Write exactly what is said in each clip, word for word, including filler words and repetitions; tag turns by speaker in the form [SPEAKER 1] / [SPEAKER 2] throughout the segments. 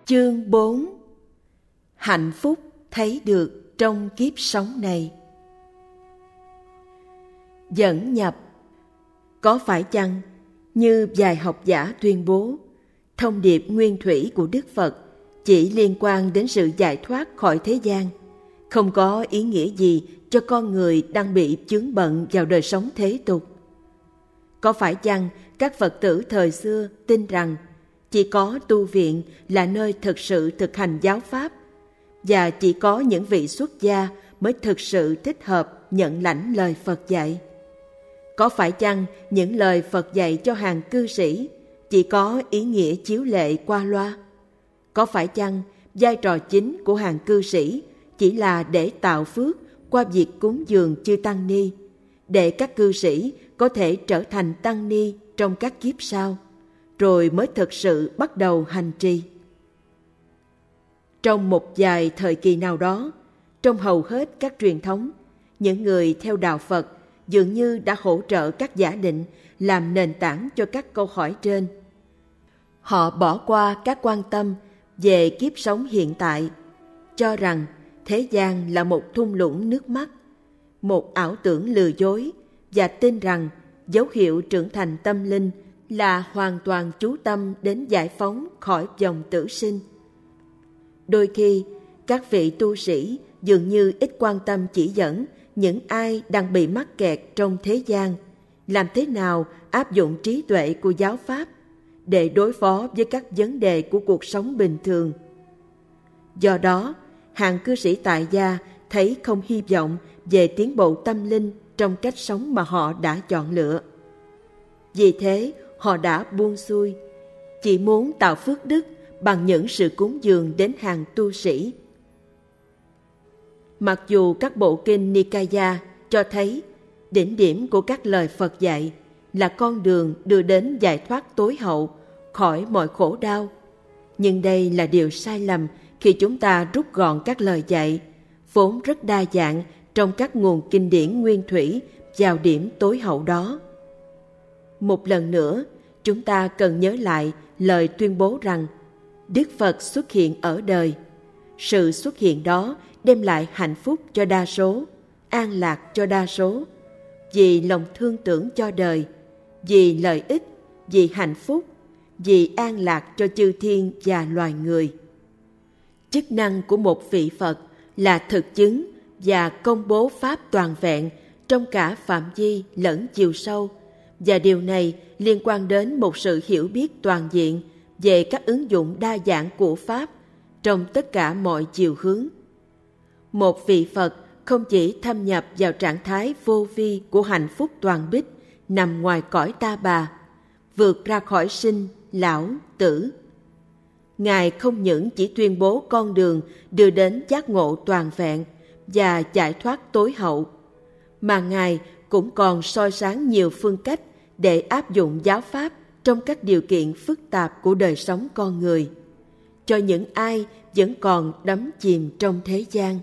[SPEAKER 1] Chương bốn. Hạnh phúc thấy được trong kiếp sống này. Dẫn nhập. Có phải chăng như vài học giả tuyên bố, thông điệp nguyên thủy của Đức Phật chỉ liên quan đến sự giải thoát khỏi thế gian, không có ý nghĩa gì cho con người đang bị vướng bận vào đời sống thế tục? Có phải chăng các Phật tử thời xưa tin rằng chỉ có tu viện là nơi thực sự thực hành giáo pháp, và chỉ có những vị xuất gia mới thực sự thích hợp nhận lãnh lời Phật dạy? Có phải chăng những lời Phật dạy cho hàng cư sĩ chỉ có ý nghĩa chiếu lệ qua loa? Có phải chăng vai trò chính của hàng cư sĩ chỉ là để tạo phước qua việc cúng dường chư tăng ni, để các cư sĩ có thể trở thành tăng ni trong các kiếp sau, rồi mới thực sự bắt đầu hành trì? Trong một vài thời kỳ nào đó, trong hầu hết các truyền thống, những người theo đạo Phật dường như đã hỗ trợ các giả định làm nền tảng cho các câu hỏi trên. Họ bỏ qua các quan tâm về kiếp sống hiện tại, cho rằng thế gian là một thung lũng nước mắt, một ảo tưởng lừa dối, và tin rằng dấu hiệu trưởng thành tâm linh là hoàn toàn chú tâm đến giải phóng khỏi vòng tử sinh. Đôi khi, các vị tu sĩ dường như ít quan tâm chỉ dẫn những ai đang bị mắc kẹt trong thế gian làm thế nào áp dụng trí tuệ của giáo pháp để đối phó với các vấn đề của cuộc sống bình thường. Do đó, hàng cư sĩ tại gia thấy không hy vọng về tiến bộ tâm linh trong cách sống mà họ đã chọn lựa. Vì thế, họ đã buông xuôi, chỉ muốn tạo phước đức bằng những sự cúng dường đến hàng tu sĩ. Mặc dù các bộ kinh Nikaya cho thấy đỉnh điểm của các lời Phật dạy là con đường đưa đến giải thoát tối hậu khỏi mọi khổ đau, nhưng đây là điều sai lầm khi chúng ta rút gọn các lời dạy, vốn rất đa dạng trong các nguồn kinh điển nguyên thủy, vào điểm tối hậu đó. Một lần nữa, chúng ta cần nhớ lại lời tuyên bố rằng Đức Phật xuất hiện ở đời. Sự xuất hiện đó đem lại hạnh phúc cho đa số, an lạc cho đa số, vì lòng thương tưởng cho đời, vì lợi ích, vì hạnh phúc, vì an lạc cho chư thiên và loài người. Chức năng của một vị Phật là thực chứng và công bố pháp toàn vẹn trong cả phạm vi lẫn chiều sâu, và điều này liên quan đến một sự hiểu biết toàn diện về các ứng dụng đa dạng của pháp trong tất cả mọi chiều hướng. Một vị Phật không chỉ thâm nhập vào trạng thái vô vi của hạnh phúc toàn bích nằm ngoài cõi ta bà, vượt ra khỏi sinh, lão, tử. Ngài không những chỉ tuyên bố con đường đưa đến giác ngộ toàn vẹn và giải thoát tối hậu, mà Ngài cũng còn soi sáng nhiều phương cách để áp dụng giáo pháp trong các điều kiện phức tạp của đời sống con người, cho những ai vẫn còn đắm chìm trong thế gian.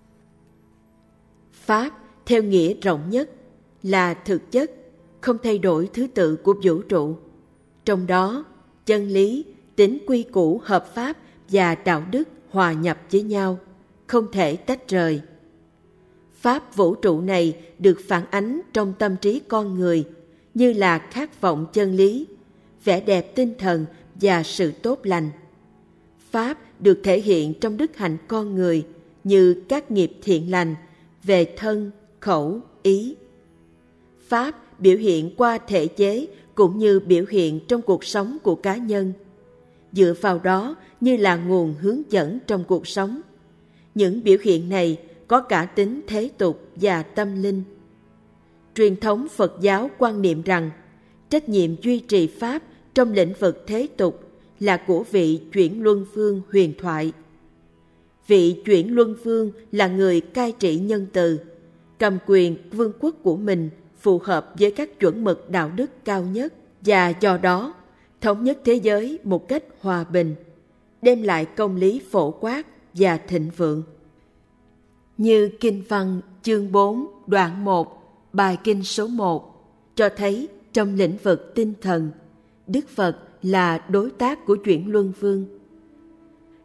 [SPEAKER 1] Pháp, theo nghĩa rộng nhất, là thực chất, không thay đổi thứ tự của vũ trụ. Trong đó, chân lý, tính quy củ hợp pháp và đạo đức hòa nhập với nhau, không thể tách rời. Pháp vũ trụ này được phản ánh trong tâm trí con người như là khát vọng chân lý, vẻ đẹp tinh thần và sự tốt lành. Pháp được thể hiện trong đức hạnh con người như các nghiệp thiện lành về thân, khẩu, ý. Pháp biểu hiện qua thể chế cũng như biểu hiện trong cuộc sống của cá nhân. Dựa vào đó như là nguồn hướng dẫn trong cuộc sống. Những biểu hiện này có cả tính thế tục và tâm linh. Truyền thống Phật giáo quan niệm rằng trách nhiệm duy trì Pháp trong lĩnh vực thế tục là của vị chuyển luân vương huyền thoại. Vị chuyển luân vương là người cai trị nhân từ, cầm quyền vương quốc của mình phù hợp với các chuẩn mực đạo đức cao nhất, và do đó thống nhất thế giới một cách hòa bình, đem lại công lý phổ quát và thịnh vượng. Như Kinh văn chương bốn đoạn một, bài kinh số một cho thấy trong lĩnh vực tinh thần, Đức Phật là đối tác của chuyển luân vương.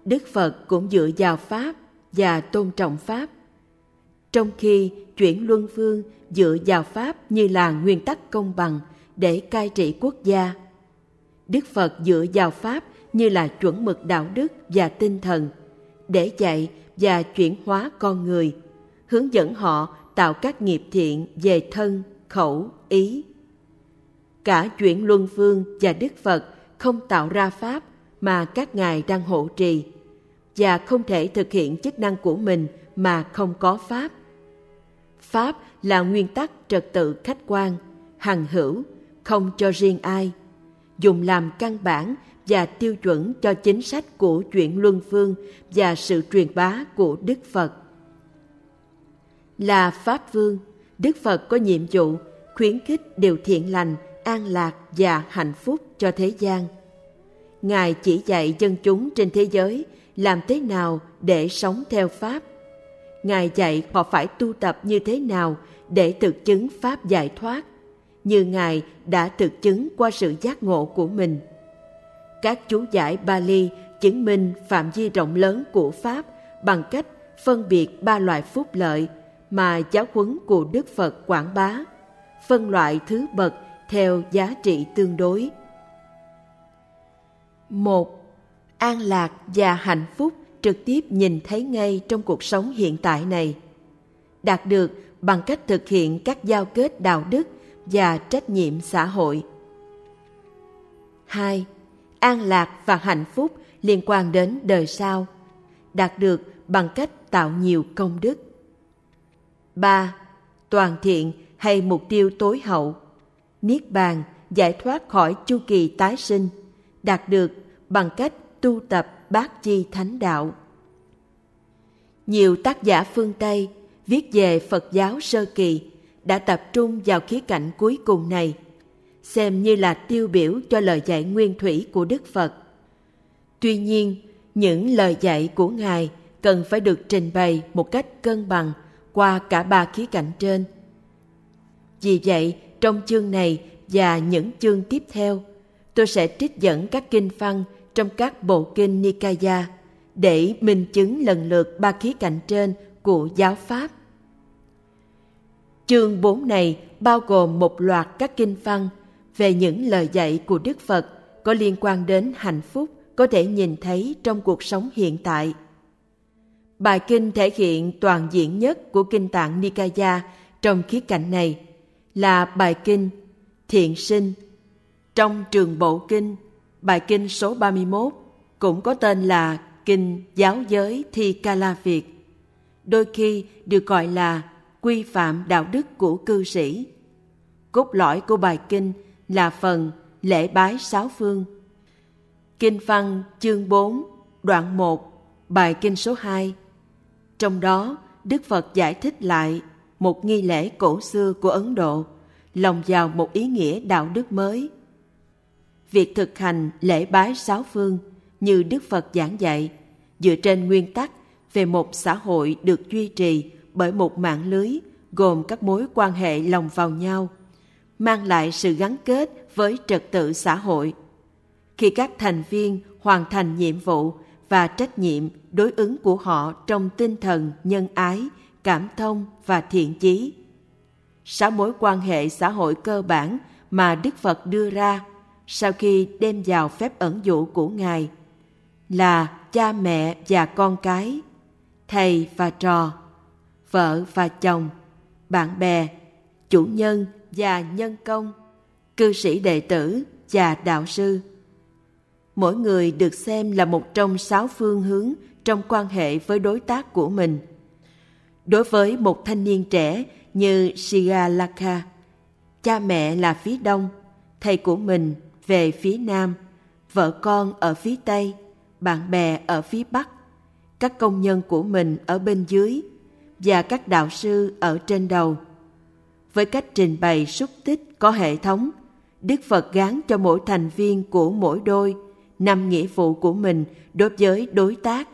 [SPEAKER 1] Đức Phật cũng dựa vào Pháp và tôn trọng Pháp. Trong khi chuyển luân phương dựa vào Pháp như là nguyên tắc công bằng để cai trị quốc gia, Đức Phật dựa vào Pháp như là chuẩn mực đạo đức và tinh thần để dạy và chuyển hóa con người, hướng dẫn họ tạo các nghiệp thiện về thân, khẩu, ý. Cả chuyển luân phương và Đức Phật không tạo ra Pháp mà các ngài đang hộ trì, và không thể thực hiện chức năng của mình mà không có Pháp. Pháp là nguyên tắc trật tự khách quan, hằng hữu, không cho riêng ai, dùng làm căn bản và tiêu chuẩn cho chính sách của chuyển luân phương và sự truyền bá của Đức Phật. Là Pháp Vương, Đức Phật có nhiệm vụ khuyến khích điều thiện lành, an lạc và hạnh phúc cho thế gian. Ngài chỉ dạy dân chúng trên thế giới làm thế nào để sống theo Pháp. Ngài dạy họ phải tu tập như thế nào để thực chứng Pháp giải thoát, như Ngài đã thực chứng qua sự giác ngộ của mình. Các chú giải Bali chứng minh phạm vi rộng lớn của Pháp bằng cách phân biệt ba loại phúc lợi mà giáo huấn của Đức Phật quảng bá, phân loại thứ bậc theo giá trị tương đối. Một, an lạc và hạnh phúc trực tiếp nhìn thấy ngay trong cuộc sống hiện tại này, đạt được bằng cách thực hiện các giao kết đạo đức và trách nhiệm xã hội. Hai, an lạc và hạnh phúc liên quan đến đời sau, đạt được bằng cách tạo nhiều công đức. Ba, toàn thiện hay mục tiêu tối hậu, niết bàn, giải thoát khỏi chu kỳ tái sinh, đạt được bằng cách tu tập bát chi thánh đạo. Nhiều tác giả phương Tây viết về Phật giáo sơ kỳ đã tập trung vào khía cạnh cuối cùng này, xem như là tiêu biểu cho lời dạy nguyên thủy của Đức Phật. Tuy nhiên, những lời dạy của Ngài cần phải được trình bày một cách cân bằng qua cả ba khía cạnh trên. Vì vậy, trong chương này và những chương tiếp theo, tôi sẽ trích dẫn các kinh văn trong các bộ kinh Nikaya để minh chứng lần lượt ba khía cạnh trên của giáo pháp. Chương bốn này bao gồm một loạt các kinh văn về những lời dạy của Đức Phật có liên quan đến hạnh phúc có thể nhìn thấy trong cuộc sống hiện tại. Bài kinh thể hiện toàn diện nhất của Kinh Tạng Nikaya trong khía cạnh này là bài kinh Thiện Sinh. Trong Trường Bộ Kinh, bài kinh số ba mươi mốt cũng có tên là Kinh Giáo Giới Thi Kala Việt, đôi khi được gọi là quy phạm đạo đức của cư sĩ. Cốt lõi của bài kinh là phần lễ bái sáu phương. Kinh văn chương bốn, đoạn một, bài kinh số hai. Trong đó, Đức Phật giải thích lại một nghi lễ cổ xưa của Ấn Độ, lồng vào một ý nghĩa đạo đức mới. Việc thực hành lễ bái sáu phương như Đức Phật giảng dạy, dựa trên nguyên tắc về một xã hội được duy trì bởi một mạng lưới gồm các mối quan hệ lồng vào nhau, mang lại sự gắn kết với trật tự xã hội. Khi các thành viên hoàn thành nhiệm vụ và trách nhiệm đối ứng của họ trong tinh thần nhân ái, cảm thông và thiện chí. Sáu mối quan hệ xã hội cơ bản mà Đức Phật đưa ra sau khi đem vào phép ẩn dụ của Ngài là cha mẹ và con cái, thầy và trò, vợ và chồng, bạn bè, chủ nhân và nhân công, cư sĩ đệ tử và đạo sư. Mỗi người được xem là một trong sáu phương hướng trong quan hệ với đối tác của mình. Đối với một thanh niên trẻ như Sigalaka, cha mẹ là phía đông, thầy của mình về phía nam, vợ con ở phía tây, bạn bè ở phía bắc, các công nhân của mình ở bên dưới và các đạo sư ở trên đầu. Với cách trình bày xúc tích có hệ thống, Đức Phật gán cho mỗi thành viên của mỗi đôi năm nghĩa vụ của mình đối với đối tác.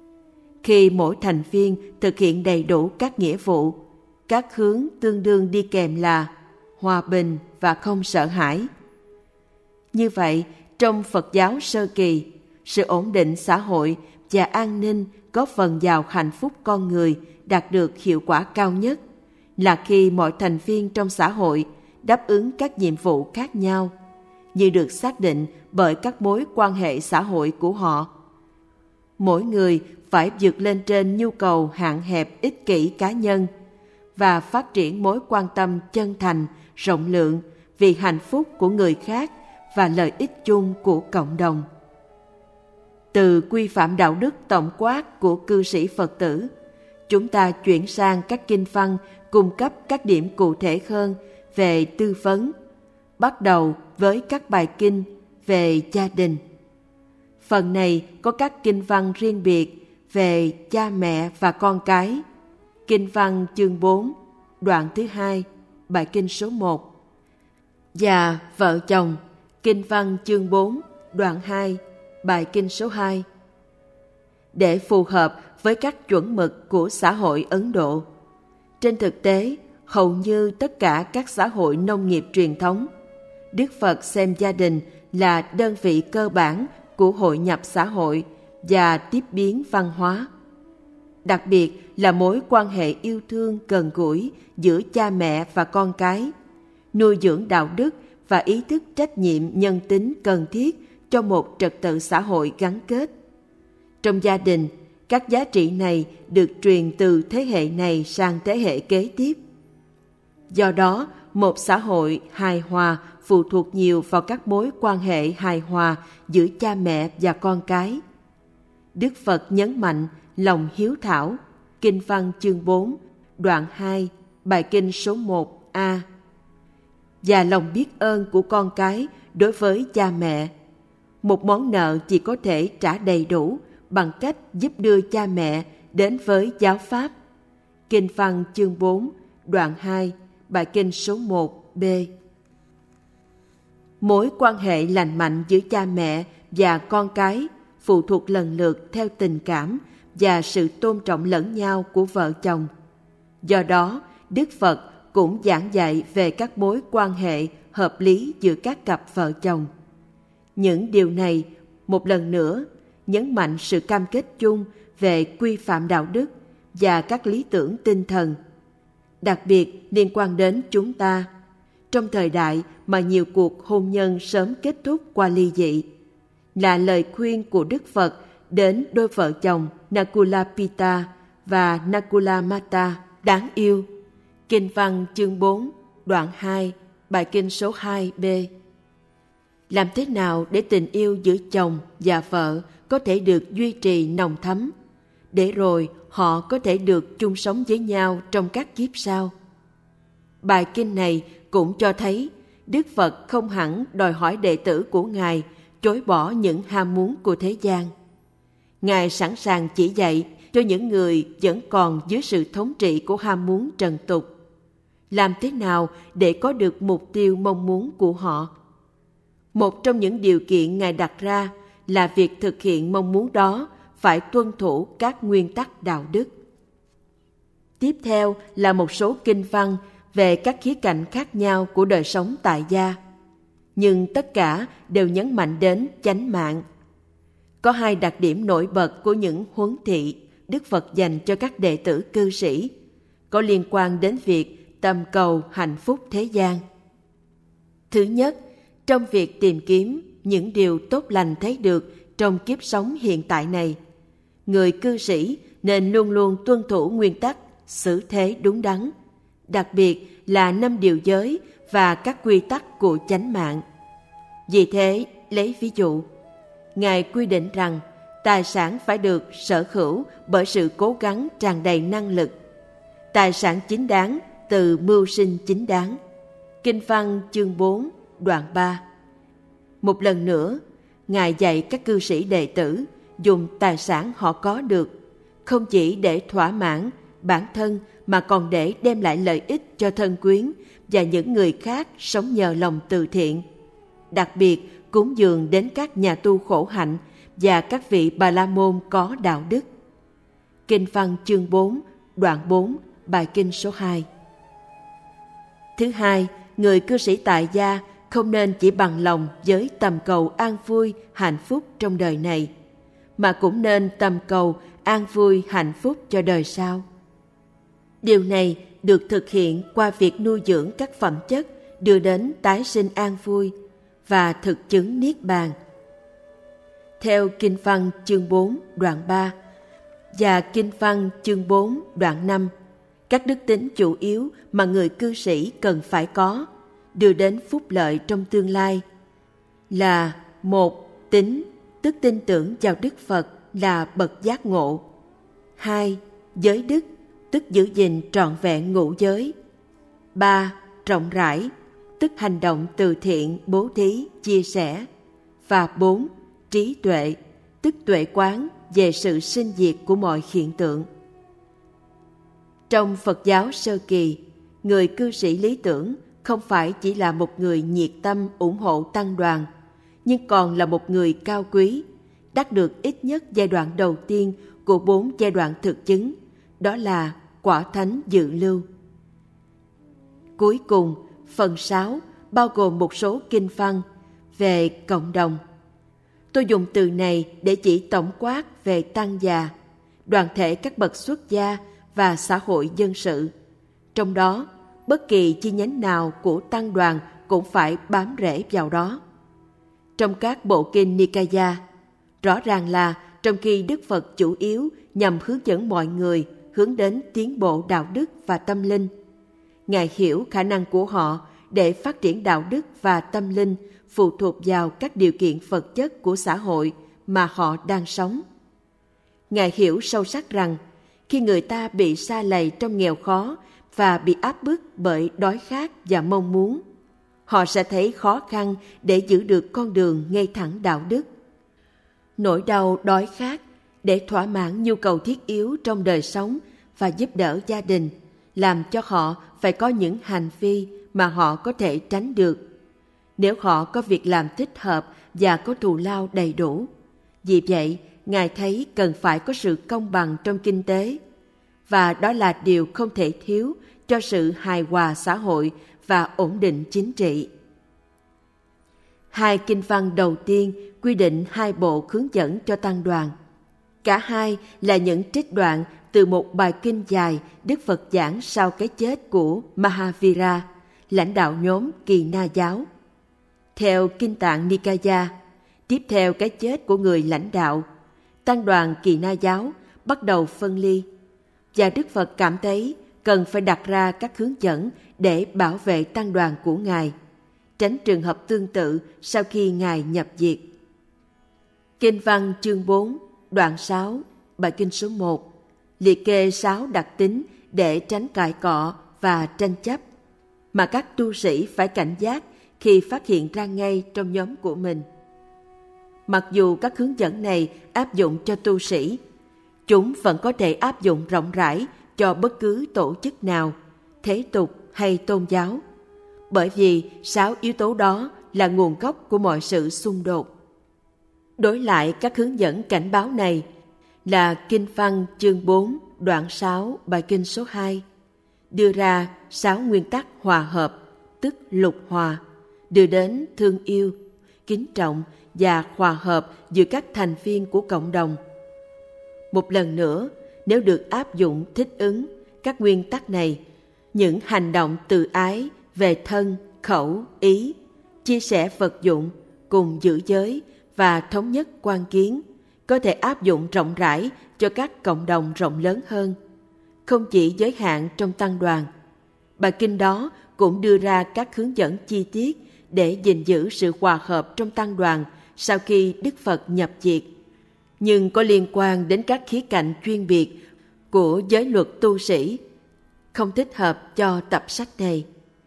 [SPEAKER 1] Khi mỗi thành viên thực hiện đầy đủ các nghĩa vụ, các hướng tương đương đi kèm là hòa bình và không sợ hãi. Như vậy, trong Phật giáo sơ kỳ, sự ổn định xã hội và an ninh góp phần vào hạnh phúc con người đạt được hiệu quả cao nhất là khi mọi thành viên trong xã hội đáp ứng các nhiệm vụ khác nhau, như được xác định bởi các mối quan hệ xã hội của họ. Mỗi người phải vượt lên trên nhu cầu hạn hẹp ích kỷ cá nhân và phát triển mối quan tâm chân thành, rộng lượng vì hạnh phúc của người khác và lợi ích chung của cộng đồng. Từ quy phạm đạo đức tổng quát của cư sĩ Phật tử, chúng ta chuyển sang các kinh văn cung cấp các điểm cụ thể hơn về tư vấn, bắt đầu với các bài kinh về gia đình. Phần này có các kinh văn riêng biệt về cha mẹ và con cái. Kinh văn chương bốn, đoạn thứ hai, bài kinh số một. Và vợ chồng, kinh văn chương bốn, đoạn hai, bài kinh số hai. Để phù hợp với các chuẩn mực của xã hội Ấn Độ. Trên thực tế, hầu như tất cả các xã hội nông nghiệp truyền thống, Đức Phật xem gia đình là đơn vị cơ bản của hội nhập xã hội và tiếp biến văn hóa. Đặc biệt là mối quan hệ yêu thương gần gũi giữa cha mẹ và con cái, nuôi dưỡng đạo đức và ý thức trách nhiệm nhân tính cần thiết cho một trật tự xã hội gắn kết. Trong gia đình, các giá trị này được truyền từ thế hệ này sang thế hệ kế tiếp. Do đó, một xã hội hài hòa phụ thuộc nhiều vào các mối quan hệ hài hòa giữa cha mẹ và con cái. Đức Phật nhấn mạnh lòng hiếu thảo, kinh văn chương bốn, đoạn hai, bài kinh số một a, và lòng biết ơn của con cái đối với cha mẹ. Một món nợ chỉ có thể trả đầy đủ bằng cách giúp đưa cha mẹ đến với giáo pháp. Kinh văn chương bốn, đoạn hai, bài kinh số một b. Mối quan hệ lành mạnh giữa cha mẹ và con cái phụ thuộc lần lượt theo tình cảm và sự tôn trọng lẫn nhau của vợ chồng. Do đó, Đức Phật cũng giảng dạy về các mối quan hệ hợp lý giữa các cặp vợ chồng. Những điều này, một lần nữa, nhấn mạnh sự cam kết chung về quy phạm đạo đức và các lý tưởng tinh thần, đặc biệt liên quan đến chúng ta, trong thời đại mà nhiều cuộc hôn nhân sớm kết thúc qua ly dị, là lời khuyên của Đức Phật đến đôi vợ chồng Nakula Pita và Nakula Mata đáng yêu. Kinh văn chương bốn, đoạn hai, bài kinh số hai b. Làm thế nào để tình yêu giữa chồng và vợ có thể được duy trì nồng thắm, để rồi họ có thể được chung sống với nhau trong các kiếp sau? Bài kinh này cũng cho thấy Đức Phật không hẳn đòi hỏi đệ tử của Ngài chối bỏ những ham muốn của thế gian. Ngài sẵn sàng chỉ dạy cho những người vẫn còn dưới sự thống trị của ham muốn trần tục, làm thế nào để có được mục tiêu mong muốn của họ. Một trong những điều kiện Ngài đặt ra là việc thực hiện mong muốn đó phải tuân thủ các nguyên tắc đạo đức. Tiếp theo là một số kinh văn về các khía cạnh khác nhau của đời sống tại gia, nhưng tất cả đều nhấn mạnh đến chánh mạng. Có hai đặc điểm nổi bật của những huấn thị Đức Phật dành cho các đệ tử cư sĩ, có liên quan đến việc tầm cầu hạnh phúc thế gian. Thứ nhất, trong việc tìm kiếm những điều tốt lành thấy được trong kiếp sống hiện tại này, người cư sĩ nên luôn luôn tuân thủ nguyên tắc xử thế đúng đắn, đặc biệt là năm điều giới và các quy tắc của chánh mạng. Vì thế, lấy ví dụ, Ngài quy định rằng tài sản phải được sở hữu bởi sự cố gắng tràn đầy năng lực. Tài sản chính đáng từ mưu sinh chính đáng. Kinh văn chương bốn, đoạn ba. Một lần nữa, Ngài dạy các cư sĩ đệ tử dùng tài sản họ có được, không chỉ để thỏa mãn bản thân mà còn để đem lại lợi ích cho thân quyến và những người khác sống nhờ lòng từ thiện. Đặc biệt, cúng dường đến các nhà tu khổ hạnh và các vị Bà La Môn có đạo đức. Kinh văn chương bốn, đoạn bốn, bài kinh số hai. Thứ hai, người cư sĩ tại gia không nên chỉ bằng lòng với tầm cầu an vui, hạnh phúc trong đời này, mà cũng nên tầm cầu an vui hạnh phúc cho đời sau. Điều này được thực hiện qua việc nuôi dưỡng các phẩm chất đưa đến tái sinh an vui và thực chứng niết bàn. Theo Kinh văn chương bốn đoạn ba và Kinh văn chương bốn đoạn năm, các đức tính chủ yếu mà người cư sĩ cần phải có đưa đến phúc lợi trong tương lai là: một, tín, tức tin tưởng vào Đức Phật là bậc giác ngộ. Hai, giới đức, tức giữ gìn trọn vẹn ngũ giới. Ba, rộng rãi, tức hành động từ thiện, bố thí, chia sẻ. Và bốn, trí tuệ, tức tuệ quán về sự sinh diệt của mọi hiện tượng. Trong Phật giáo sơ kỳ, người cư sĩ lý tưởng không phải chỉ là một người nhiệt tâm ủng hộ tăng đoàn, nhưng còn là một người cao quý, đắc được ít nhất giai đoạn đầu tiên của bốn giai đoạn thực chứng, đó là quả thánh dự lưu. Cuối cùng, phần sáu bao gồm một số kinh văn về cộng đồng. Tôi dùng từ này để chỉ tổng quát về tăng già, đoàn thể các bậc xuất gia và xã hội dân sự. Trong đó, bất kỳ chi nhánh nào của tăng đoàn cũng phải bám rễ vào đó. Trong các bộ kinh Nikaya, rõ ràng là trong khi Đức Phật chủ yếu nhằm hướng dẫn mọi người hướng đến tiến bộ đạo đức và tâm linh, Ngài hiểu khả năng của họ để phát triển đạo đức và tâm linh phụ thuộc vào các điều kiện vật chất của xã hội mà họ đang sống. Ngài hiểu sâu sắc rằng khi người ta bị sa lầy trong nghèo khó và bị áp bức bởi đói khát và mong muốn, họ sẽ thấy khó khăn để giữ được con đường ngay thẳng đạo đức. Nỗi đau đói khát để thỏa mãn nhu cầu thiết yếu trong đời sống và giúp đỡ gia đình làm cho họ phải có những hành vi mà họ có thể tránh được, nếu họ có việc làm thích hợp và có thù lao đầy đủ. Vì vậy, Ngài thấy cần phải có sự công bằng trong kinh tế, và đó là điều không thể thiếu cho sự hài hòa xã hội và ổn định chính trị. Hai kinh văn đầu tiên quy định hai bộ hướng dẫn cho tăng đoàn. Cả hai là những trích đoạn từ một bài kinh dài Đức Phật giảng sau cái chết của Mahavira, lãnh đạo nhóm Kỳ Na giáo. Theo Kinh Tạng Nikaya, tiếp theo cái chết của người lãnh đạo, tăng đoàn Kỳ Na giáo bắt đầu phân ly, và Đức Phật cảm thấy cần phải đặt ra các hướng dẫn để bảo vệ tăng đoàn của Ngài, tránh trường hợp tương tự sau khi Ngài nhập diệt. Kinh văn chương bốn, đoạn sáu, bài kinh số một, liệt kê sáu đặc tính để tránh cãi cọ và tranh chấp, mà các tu sĩ phải cảnh giác khi phát hiện ra ngay trong nhóm của mình. Mặc dù các hướng dẫn này áp dụng cho tu sĩ, chúng vẫn có thể áp dụng rộng rãi cho bất cứ tổ chức nào, thế tục hay tôn giáo, bởi vì sáu yếu tố đó là nguồn gốc của mọi sự xung đột. Đối lại các hướng dẫn cảnh báo này là Kinh văn chương bốn, đoạn sáu, bài kinh số hai, đưa ra sáu nguyên tắc hòa hợp, tức lục hòa, đưa đến thương yêu, kính trọng và hòa hợp giữa các thành viên của cộng đồng. Một lần nữa, nếu được áp dụng thích ứng các nguyên tắc này, những hành động từ ái về thân, khẩu, ý, chia sẻ vật dụng, cùng giữ giới và thống nhất quan kiến có thể áp dụng rộng rãi cho các cộng đồng rộng lớn hơn, không chỉ giới hạn trong tăng đoàn. Bài kinh đó cũng đưa ra các hướng dẫn chi tiết để gìn giữ sự hòa hợp trong tăng đoàn sau khi Đức Phật nhập diệt, nhưng có liên quan đến các khía cạnh chuyên biệt của giới luật tu sĩ, không thích hợp cho tập sách này.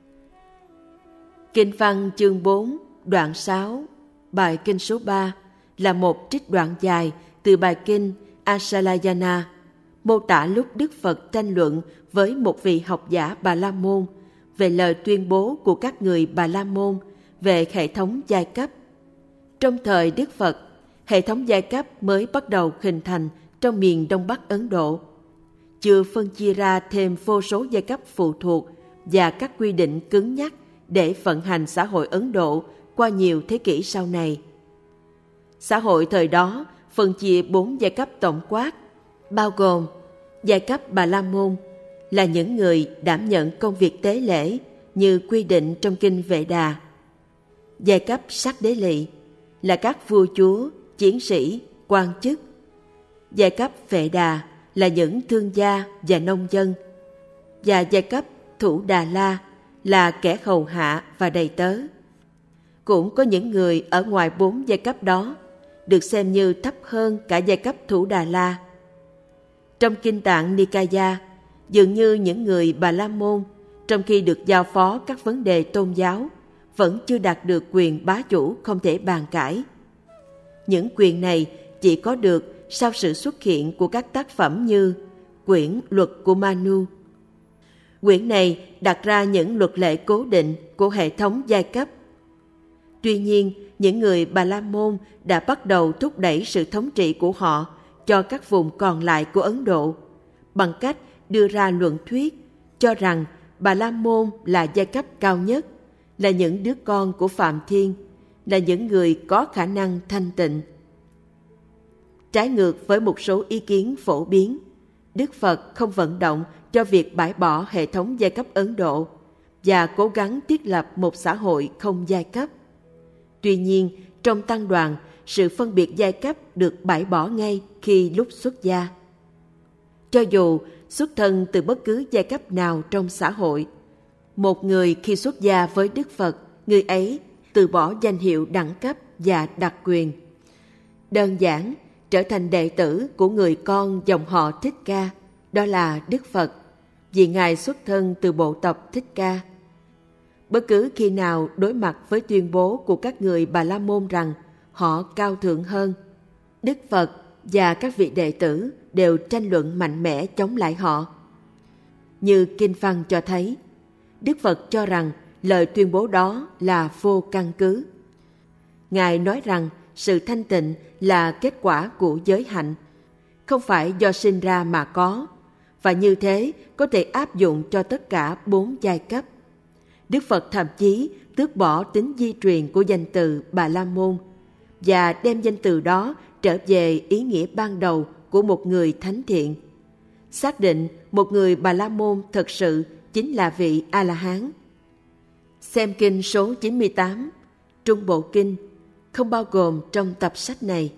[SPEAKER 1] Kinh văn chương bốn, đoạn sáu, bài kinh số ba là một trích đoạn dài từ bài kinh Asalayana, mô tả lúc Đức Phật tranh luận với một vị học giả Bà La Môn về lời tuyên bố của các người Bà La Môn về hệ thống giai cấp. Trong thời Đức Phật, hệ thống giai cấp mới bắt đầu hình thành trong miền Đông Bắc Ấn Độ, chưa phân chia ra thêm vô số giai cấp phụ thuộc và các quy định cứng nhắc để vận hành xã hội Ấn Độ qua nhiều thế kỷ sau này. Xã hội thời đó phân chia bốn giai cấp tổng quát, bao gồm giai cấp Bà La Môn là những người đảm nhận công việc tế lễ như quy định trong kinh Vệ Đà. Giai cấp Sắc Đế Lỵ là các vua chúa, chiến sĩ, quan chức. Giai cấp Vệ Đà là những thương gia và nông dân. Và giai cấp Thủ Đà La là kẻ hầu hạ và đầy tớ. Cũng có những người ở ngoài bốn giai cấp đó, được xem như thấp hơn cả giai cấp Thủ Đà La. Trong Kinh Tạng Nikaya, dường như những người Bà La Môn, trong khi được giao phó các vấn đề tôn giáo, vẫn chưa đạt được quyền bá chủ không thể bàn cãi. Những quyền này chỉ có được sau sự xuất hiện của các tác phẩm như quyển Luật của Manu. Quyển này đặt ra những luật lệ cố định của hệ thống giai cấp. Tuy nhiên, những người Bà La Môn đã bắt đầu thúc đẩy sự thống trị của họ cho các vùng còn lại của Ấn Độ bằng cách đưa ra luận thuyết cho rằng Bà La Môn là giai cấp cao nhất, là những đứa con của Phạm Thiên, là những người có khả năng thanh tịnh. Trái ngược với một số ý kiến phổ biến, Đức Phật không vận động cho việc bãi bỏ hệ thống giai cấp Ấn Độ và cố gắng thiết lập một xã hội không giai cấp. Tuy nhiên, trong tăng đoàn, sự phân biệt giai cấp được bãi bỏ ngay khi lúc xuất gia. Cho dù xuất thân từ bất cứ giai cấp nào trong xã hội, một người khi xuất gia với Đức Phật, người ấy từ bỏ danh hiệu đẳng cấp và đặc quyền. Đơn giản, trở thành đệ tử của người con dòng họ Thích Ca, đó là Đức Phật, vì Ngài xuất thân từ bộ tộc Thích Ca. Bất cứ khi nào đối mặt với tuyên bố của các người Bà La Môn rằng họ cao thượng hơn, Đức Phật và các vị đệ tử đều tranh luận mạnh mẽ chống lại họ. Như Kinh Văn cho thấy, Đức Phật cho rằng lời tuyên bố đó là vô căn cứ. Ngài nói rằng sự thanh tịnh là kết quả của giới hạnh, không phải do sinh ra mà có, và như thế có thể áp dụng cho tất cả bốn giai cấp. Đức Phật thậm chí tước bỏ tính di truyền của danh từ Bà La Môn và đem danh từ đó trở về ý nghĩa ban đầu của một người thánh thiện. Xác định một người Bà La Môn thật sự chính là vị A-la-hán. Xem kinh số chín mươi tám, Trung Bộ Kinh, không bao gồm trong tập sách này.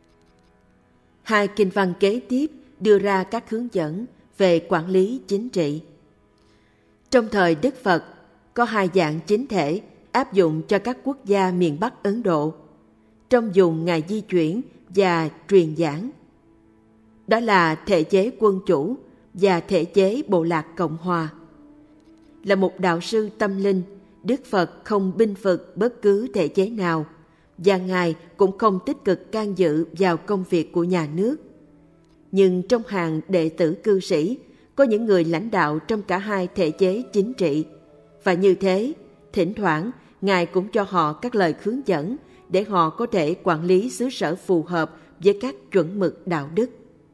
[SPEAKER 1] Hai kinh văn kế tiếp đưa ra các hướng dẫn về quản lý chính trị. Trong thời Đức Phật, có hai dạng chính thể áp dụng cho các quốc gia miền Bắc Ấn Độ, trong vùng Ngài di chuyển và truyền giảng. Đó là thể chế quân chủ và thể chế bộ lạc Cộng hòa. Là một đạo sư tâm linh, Đức Phật không binh vực bất cứ thể chế nào, và Ngài cũng không tích cực can dự vào công việc của nhà nước. Nhưng trong hàng đệ tử cư sĩ, có những người lãnh đạo trong cả hai thể chế chính trị, và như thế, thỉnh thoảng Ngài cũng cho họ các lời hướng dẫn để họ có thể quản lý xứ sở phù hợp với các chuẩn mực đạo đức.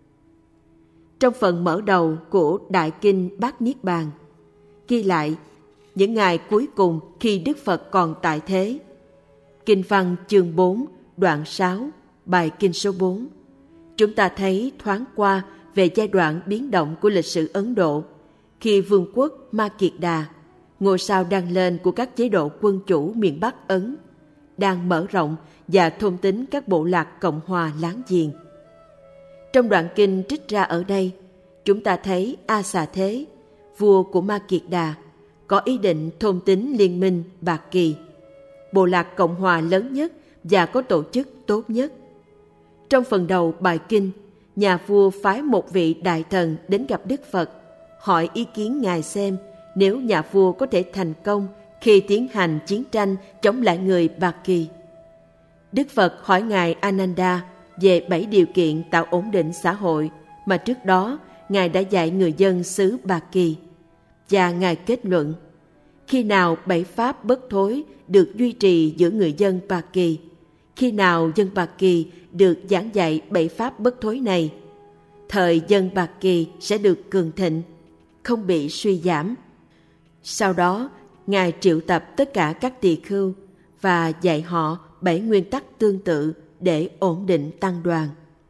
[SPEAKER 1] Trong phần mở đầu của Đại Kinh Bát Niết Bàn, ghi lại những ngày cuối cùng khi Đức Phật còn tại thế. Kinh văn chương bốn, đoạn sáu, bài kinh số bốn. Chúng ta thấy thoáng qua về giai đoạn biến động của lịch sử Ấn Độ, khi vương quốc Ma Kiệt Đà, ngôi sao đang lên của các chế độ quân chủ miền Bắc Ấn, đang mở rộng và thôn tính các bộ lạc Cộng hòa láng giềng. Trong đoạn kinh trích ra ở đây, chúng ta thấy A Xà Thế, vua của Ma Kiệt Đà, có ý định thôn tính liên minh Bạc Kỳ, bộ lạc Cộng hòa lớn nhất và có tổ chức tốt nhất. Trong phần đầu bài kinh, nhà vua phái một vị đại thần đến gặp Đức Phật, hỏi ý kiến Ngài xem nếu nhà vua có thể thành công khi tiến hành chiến tranh chống lại người Bạc Kỳ. Đức Phật hỏi Ngài Ananda về bảy điều kiện tạo ổn định xã hội mà trước đó Ngài đã dạy người dân xứ Bạc Kỳ. Và Ngài kết luận, khi nào bảy pháp bất thối được duy trì giữa người dân Bạc Kỳ, khi nào dân Bạc Kỳ được giảng dạy bảy pháp bất thối này, thời dân Bạc Kỳ sẽ được cường thịnh, không bị suy giảm. Sau đó, Ngài triệu tập tất cả các tỳ khưu và dạy họ bảy nguyên tắc tương tự để ổn định tăng đoàn.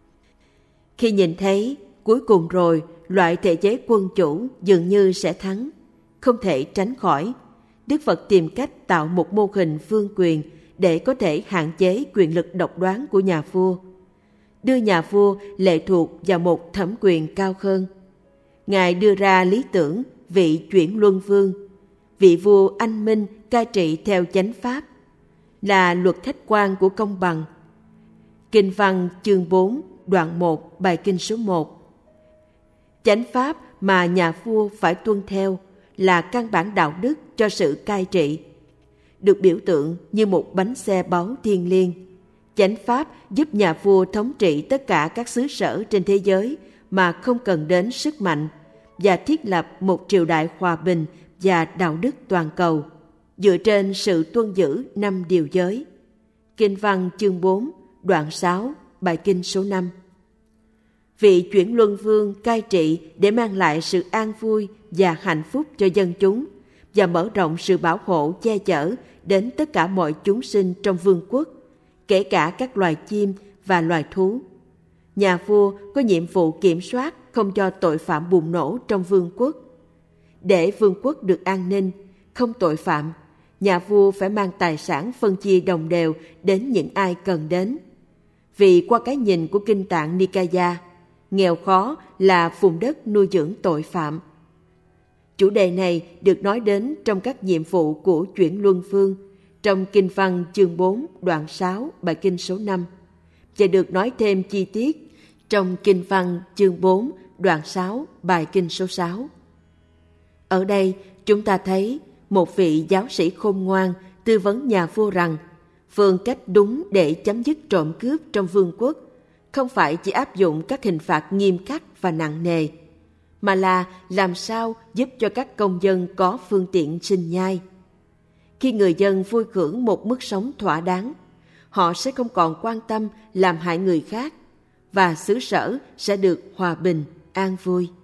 [SPEAKER 1] Khi nhìn thấy cuối cùng rồi loại thể chế quân chủ dường như sẽ thắng, không thể tránh khỏi, Đức Phật tìm cách tạo một mô hình vương quyền để có thể hạn chế quyền lực độc đoán của nhà vua, đưa nhà vua lệ thuộc vào một thẩm quyền cao hơn. Ngài đưa ra lý tưởng vị chuyển luân vương, vị vua anh minh cai trị theo chánh pháp, là luật khách quan của công bằng. Kinh văn chương bốn, đoạn một, bài kinh số một. Chánh pháp mà nhà vua phải tuân theo là căn bản đạo đức cho sự cai trị, được biểu tượng như một bánh xe báu thiêng liêng. Chánh pháp giúp nhà vua thống trị tất cả các xứ sở trên thế giới mà không cần đến sức mạnh, và thiết lập một triều đại hòa bình và đạo đức toàn cầu, dựa trên sự tuân giữ năm điều giới. Kinh văn chương bốn, đoạn sáu, bài kinh số năm. Vị chuyển luân vương cai trị để mang lại sự an vui và hạnh phúc cho dân chúng, và mở rộng sự bảo hộ che chở đến tất cả mọi chúng sinh trong vương quốc, kể cả các loài chim và loài thú. Nhà vua có nhiệm vụ kiểm soát không cho tội phạm bùng nổ trong vương quốc. Để vương quốc được an ninh, không tội phạm, nhà vua phải mang tài sản phân chia đồng đều đến những ai cần đến. Vì qua cái nhìn của Kinh Tạng Nikaya, nghèo khó là vùng đất nuôi dưỡng tội phạm. Chủ đề này được nói đến trong các nhiệm vụ của chuyển luân vương, trong Kinh văn chương bốn, đoạn sáu, bài kinh số năm, và được nói thêm chi tiết trong Kinh văn chương bốn, đoạn sáu, bài kinh số sáu. Ở đây chúng ta thấy một vị giáo sĩ khôn ngoan tư vấn nhà vua rằng phương cách đúng để chấm dứt trộm cướp trong vương quốc không phải chỉ áp dụng các hình phạt nghiêm khắc và nặng nề, mà là làm sao giúp cho các công dân có phương tiện sinh nhai. Khi người dân vui hưởng một mức sống thỏa đáng, họ sẽ không còn quan tâm làm hại người khác, và xứ sở sẽ được hòa bình, an vui.